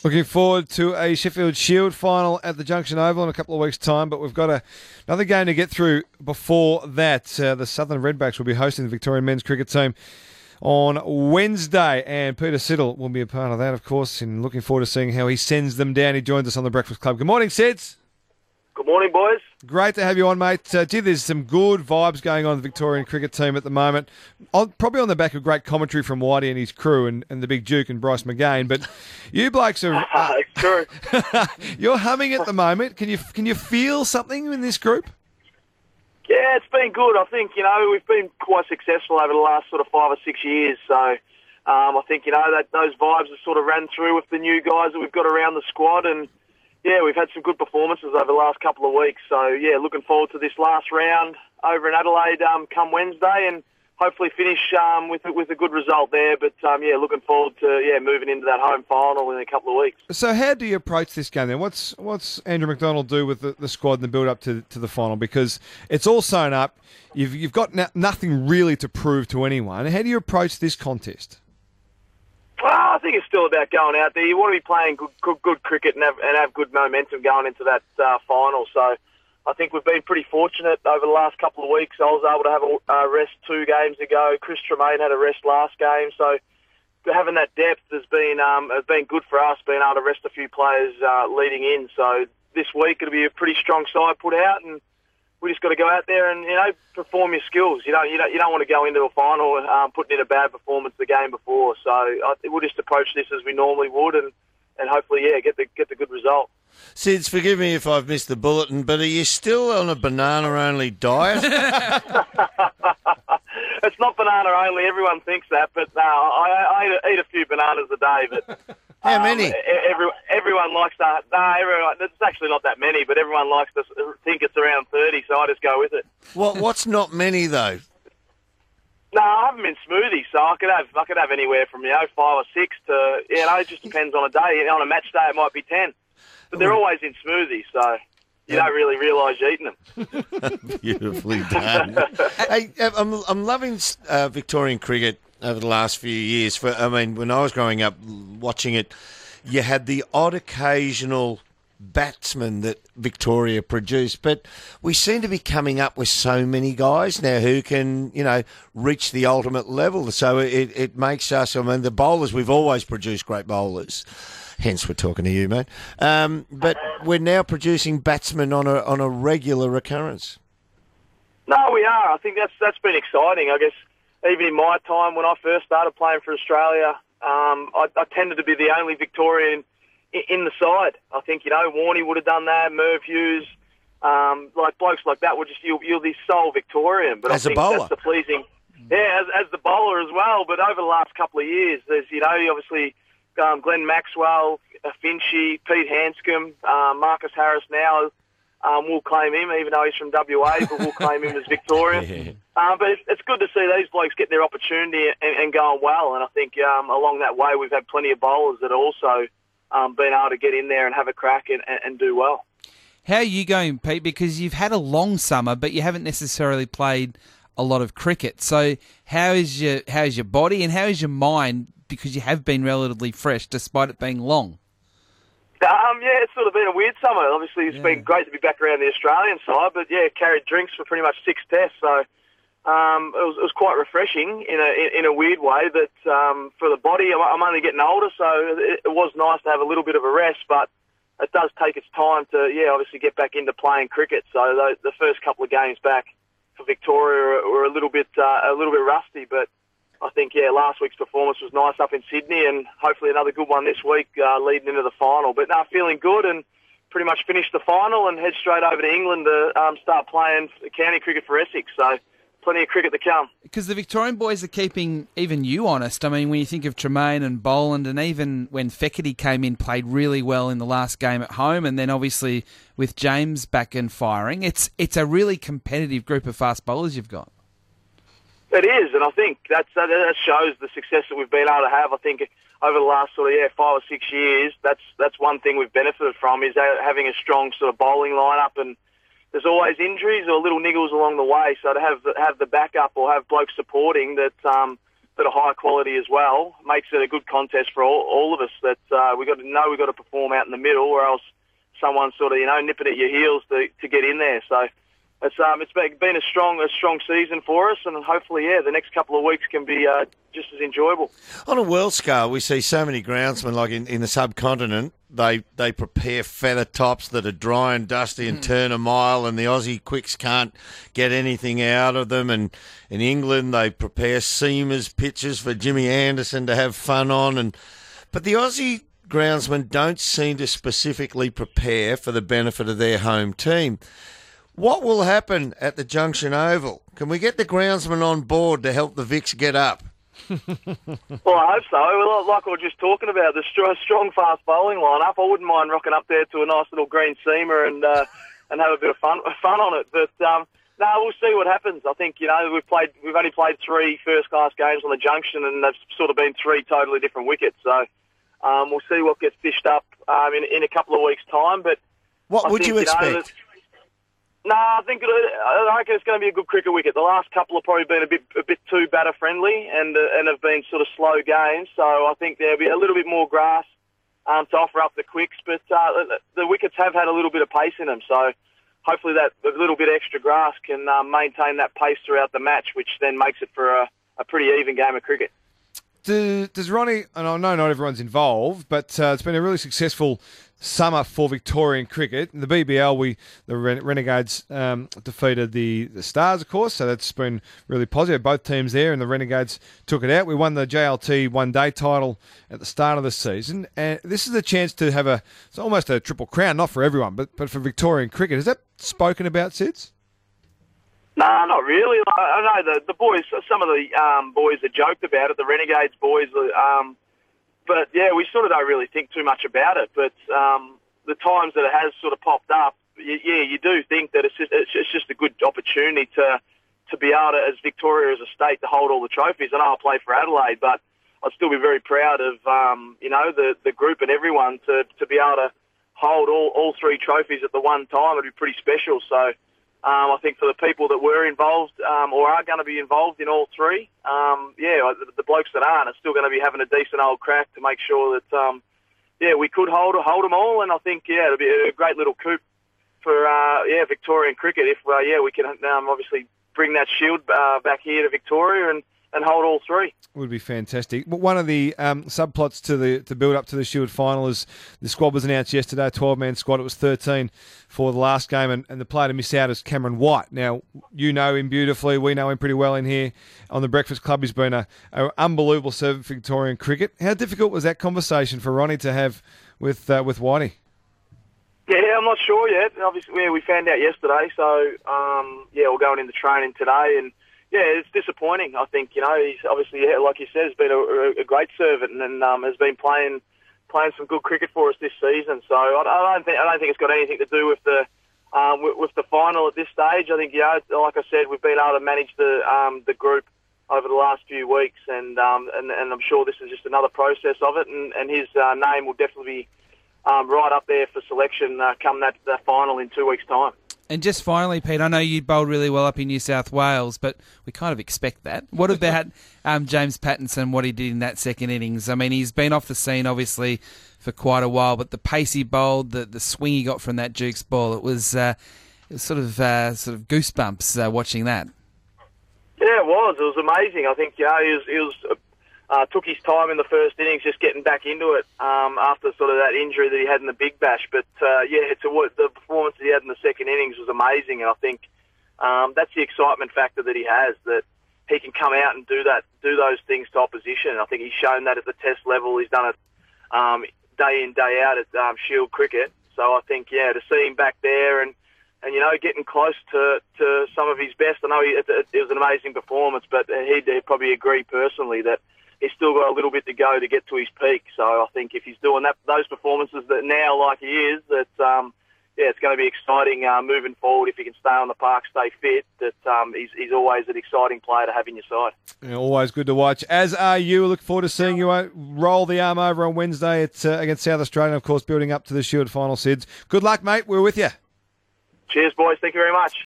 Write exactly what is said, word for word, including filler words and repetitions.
Looking forward to a Sheffield Shield final at the Junction Oval in a couple of weeks' time, but we've got a, another game to get through before that. Uh, the Southern Redbacks will be hosting the Victorian men's cricket team on Wednesday, and Peter Siddle will be a part of that, of course, and looking forward to seeing how he sends them down. He joins us on the Breakfast Club. Good morning, Sids. Good morning, boys. Great to have you on, mate. Uh, gee, there's some good vibes going on in the Victorian cricket team at the moment. On, probably on the back of great commentary from Whitey and his crew and, and the Big Duke and Bryce McGain. But you blokes are... Uh, it's true. You're humming at the moment. Can you can you feel something in this group? Yeah, it's been good. I think, you know, we've been quite successful over the last sort of five or six years. So um, I think, you know, that those vibes have sort of ran through with the new guys that we've got around the squad. And, yeah, we've had some good performances over the last couple of weeks. So, yeah, looking forward to this last round over in Adelaide um, come Wednesday and hopefully finish um, with with a good result there. But, um, yeah, looking forward to, yeah, moving into that home final in a couple of weeks. So how do you approach this game then? What's what's Andrew McDonald do with the, the squad and the build-up to, to the final? Because it's all sewn up. You've, you've got no, nothing really to prove to anyone. How do you approach this contest? Well, I think it's still about going out there. You want to be playing good, good, good cricket and have, and have good momentum going into that uh, final. So I think we've been pretty fortunate over the last couple of weeks. I was able to have a uh, rest two games ago. Chris Tremaine had a rest last game. So having that depth has been um, has been good for us, being able to rest a few players uh, leading in. So this week it'll be a pretty strong side put out, and we just got to go out there and, you know, perform your skills. You don't, you don't, you don't want to go into a final um, putting in a bad performance the game before. So I, we'll just approach this as we normally would, and, and hopefully, yeah, get the get the good result. Sids, forgive me if I've missed the bulletin, but are you still on a banana-only diet? It's not banana only. Everyone thinks that, but no, I, I eat, a, eat a few bananas a day. But how many? Um, every, everyone likes to. No, everyone. It's actually not that many, but everyone likes to think it's around thirty, so I just go with it. What? What's not many though? No, I haven't been smoothies, so I could have I could have anywhere from, you know, five or six to, you know, it just depends on a day. On a match day, it might be ten, but they're always in smoothies, so you don't really realise you're eating them. Beautifully done. Hey, I'm I'm loving uh, Victorian cricket over the last few years. For I mean, when I was growing up watching it, you had the odd occasional batsman that Victoria produced, but we seem to be coming up with so many guys now who can, you know, reach the ultimate level. So it, it makes us, I mean, the bowlers, we've always produced great bowlers. Hence, we're talking to you, mate. Um, but we're now producing batsmen on a on a regular occurrence. No, we are. I think that's that's been exciting. I guess even in my time when I first started playing for Australia, um, I, I tended to be the only Victorian in, in the side. I think, you know, Warney would have done that, Merv Hughes, um, like blokes like that. Would just you're, you're the sole Victorian. But as I think a bowler, that's the pleasing. Yeah, as, as the bowler as well. But over the last couple of years, there's, you know, obviously. Um, Glenn Maxwell, uh, Finchy, Pete Hanscom, uh, Marcus Harris now. Um, we'll claim him, even though he's from W A, but we'll claim him as Victorian. Yeah. Um, but it's, it's good to see these blokes get their opportunity and, and going well. And I think um, along that way we've had plenty of bowlers that have also um, been able to get in there and have a crack and, and, and do well. How are you going, Pete? Because you've had a long summer, but you haven't necessarily played a lot of cricket. So how is your how is your body and how is your mind? Because you have been relatively fresh, despite it being long. Um, yeah, it's sort of been a weird summer. Obviously, it's yeah. been great to be back around the Australian side, but yeah, carried drinks for pretty much six tests, so um, it, was, it was quite refreshing in a in, in a weird way. That um, for the body, I'm, I'm only getting older, so it, it was nice to have a little bit of a rest, but it does take its time to, yeah, obviously get back into playing cricket. So the, the first couple of games back for Victoria were, were a little bit uh, a little bit rusty, but I think, yeah, last week's performance was nice up in Sydney, and hopefully another good one this week uh, leading into the final. But now feeling good and pretty much finished the final and head straight over to England to um, start playing county cricket for Essex. So plenty of cricket to come. Because the Victorian boys are keeping even you honest. I mean, when you think of Tremaine and Boland, and even when Feckerty came in, played really well in the last game at home, and then obviously with James back and firing, it's it's a really competitive group of fast bowlers you've got. It is, and I think that's, that shows the success that we've been able to have. I think over the last sort of yeah five or six years, that's that's one thing we've benefited from is having a strong sort of bowling lineup. And there's always injuries or little niggles along the way. So to have have the backup or have blokes supporting that um, that are high quality as well, makes it a good contest for all, all of us. That uh, we got to know we've got to perform out in the middle, or else someone's sort of, you know, nipping at your heels to, to get in there. So it's um it's been a strong a strong season for us, and hopefully, yeah, the next couple of weeks can be uh, just as enjoyable. On a world scale, we see so many groundsmen, like in, in the subcontinent, they they prepare feather tops that are dry and dusty and mm. turn a mile, and the Aussie quicks can't get anything out of them. And in England, they prepare seamers pitches for Jimmy Anderson to have fun on. And but the Aussie groundsmen don't seem to specifically prepare for the benefit of their home team. What will happen at the Junction Oval? Can we get the groundsmen on board to help the Vicks get up? Well, I hope so. Well, like we were just talking about, the strong, fast bowling lineup, I wouldn't mind rocking up there to a nice little green seamer and uh, and have a bit of fun fun on it. But um, no, we'll see what happens. I think, you know, we've played, we've only played three first-class games on the Junction, and they've sort of been three totally different wickets. So um, we'll see what gets fished up um, in in a couple of weeks' time. But what I would think, you expect? You know, No, I think it, I reckon it's going to be a good cricket wicket. The last couple have probably been a bit a bit too batter friendly and uh, and have been sort of slow games. So I think there'll be a little bit more grass um, to offer up the quicks. But uh, the, the wickets have had a little bit of pace in them. So hopefully that a little bit extra grass can uh, maintain that pace throughout the match, which then makes it for a, a pretty even game of cricket. Does, does Ronnie, and I know not everyone's involved, but uh, it's been a really successful summer for Victorian cricket. In the B B L, we the Ren- Renegades um, defeated the, the Stars, of course, so that's been really positive. Both teams there, and the Renegades took it out. We won the J L T one-day title at the start of the season, and this is a chance to have a, it's almost a triple crown, not for everyone, but, but for Victorian cricket. Is that spoken about, Sids? No, not really. I know the, the boys, some of the um, boys that joked about it, the Renegades boys, um, but yeah, we sort of don't really think too much about it. But um, the times that it has sort of popped up, you, yeah, you do think that it's just, it's just a good opportunity to to be able to, as Victoria as a state, to hold all the trophies. I know I play for Adelaide, but I'd still be very proud of um, you know the, the group and everyone to, to be able to hold all, all three trophies at the one time. It'd be pretty special. So. Um, I think for the people that were involved um, or are going to be involved in all three, um, yeah, the, the blokes that aren't are still going to be having a decent old crack to make sure that, um, yeah, we could hold hold them all. And I think, yeah, it'll be a great little coup for, uh, yeah, Victorian cricket if, uh, yeah, we can um, obviously bring that shield uh, back here to Victoria and, and hold all three. Would be fantastic. But one of the um, subplots to the to build up to the Shield final is the squad was announced yesterday, a twelve-man squad. It was thirteen for the last game, and, and the player to miss out is Cameron White. Now, you know him beautifully. We know him pretty well in here on the Breakfast Club. He's been an unbelievable servant for Victorian cricket. How difficult was that conversation for Ronnie to have with uh, with Whitey? Yeah, I'm not sure yet. Obviously, yeah, we found out yesterday, so um, yeah, we're going into training today, and yeah, it's disappointing. I think, you know, he's obviously, yeah, like you said, has been a, a great servant and, and um, has been playing playing some good cricket for us this season. So I, I don't think I don't think it's got anything to do with the um, with, with the final at this stage. I think, you know, like I said, we've been able to manage the um, the group over the last few weeks, and um, and, and I'm sure this is just another process of it. And, and his uh, name will definitely be um, right up there for selection uh, come that, that final in two weeks' time. And just finally, Pete, I know you bowled really well up in New South Wales, but we kind of expect that. What about um, James Pattinson, what he did in that second innings? I mean, he's been off the scene, obviously, for quite a while, but the pace he bowled, the, the swing he got from that Duke's ball, it was, uh, it was sort of uh, sort of goosebumps uh, watching that. Yeah, it was. It was amazing. I think, you know, he was... He was uh, Uh, took his time in the first innings, just getting back into it um, after sort of that injury that he had in the Big Bash. But uh, yeah, to what the performance that he had in the second innings was amazing, and I think um, that's the excitement factor that he has, that he can come out and do that, do those things to opposition. I think he's shown that at the Test level. He's done it um, day in, day out at um, Shield cricket. So I think, yeah, to see him back there and and you know getting close to, to some of his best. I know he, it, it was an amazing performance, but he'd, he'd probably agree personally that he's still got a little bit to go to get to his peak. So I think if he's doing that, those performances that now like he is, that um, yeah, it's going to be exciting uh, moving forward. If he can stay on the park, stay fit, that um, he's, he's always an exciting player to have in your side. Yeah, always good to watch. As are you. Look forward to seeing you uh, roll the arm over on Wednesday at, uh, against South Australia, of course, building up to the Shield final, Sids. Good luck, mate. We're with you. Cheers, boys. Thank you very much.